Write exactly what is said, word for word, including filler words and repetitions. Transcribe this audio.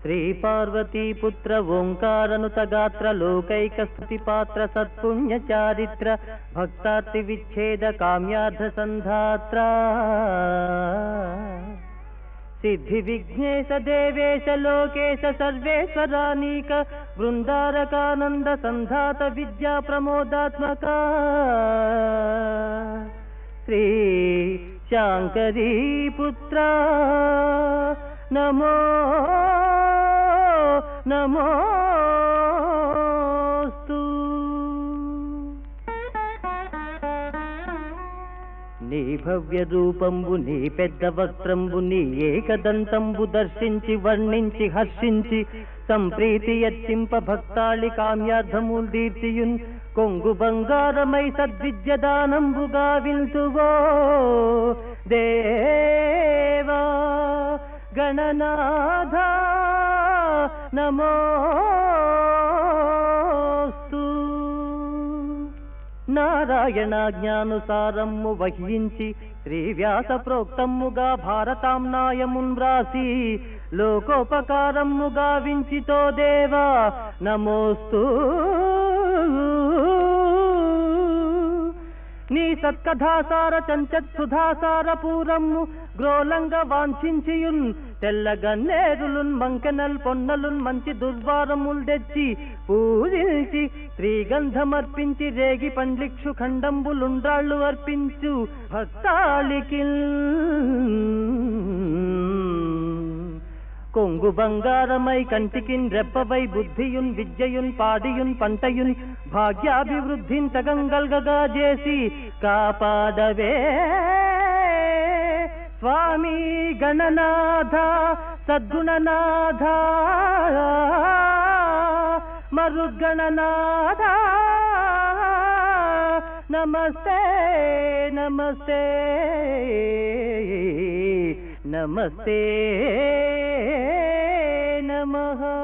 శ్రీ పార్వతీ పుత్ర ఓంకారనుత గాత్ర లోకైక స్తుతి పాత్ర సత్పుణ్య చారిత్ర భక్తార్తి విచ్ఛేద కామ్యార్థ సంధాత్ర సిద్ధి విఘ్నేశ దేవేశ లోకేశ సర్వేశ్వరానీక బృందారకానంద సంధాత విద్యా ప్రమోదాత్మక శ్రీ శాంకరీ పుత్ర నమో నమోస్తు. నీ భవ్య రూపంబు నీ పెద్ద వస్త్రంబు నీ ఏకదంతంబు దర్శించి వర్ణించి హర్షించి సంప్రీతి యర్చింప భక్తాళి కామ్యార్థముల్ దీర్తియున్ కొంగు బంగారమై సద్విద్య దానంబుగా విల్తువో దేవా గణనాథ నమోస్తు. నారాయణాజ్ఞానుసారము వహించి శ్రీ వ్యాస ప్రోక్తముగా భారతాంనాయమున్ వ్రాసి లోకోపకారముగా వించితో దేవా నమోస్తు. నీ సత్కథాసార చంచత్ సుధాసార పూరమ్ము గ్రోలంగ వాంఛించియున్ తెల్లగన్నేరులున్ మంకెనల్ పొన్నలున్ మంచి దుర్వారముల్ తెచ్చి పూజించి శ్రీగంధమర్పించి రేగి పండ్లిక్షు ఖండంబులుండ్రాళ్ళు అర్పించు భక్తాళికి కొంగు బంగారమై కంటికిన్ రెప్పవై బుద్ధియున్ విద్యయున్ పాడియున్ పంటయున్ భాగ్యాభివృద్ధిన్ తగంగల్గగా చేసి కాపాడవే స్వామి గణనాథ సద్గుణనాథ మరుద్గణనాథ నమస్తే నమస్తే నమస్తే నమః.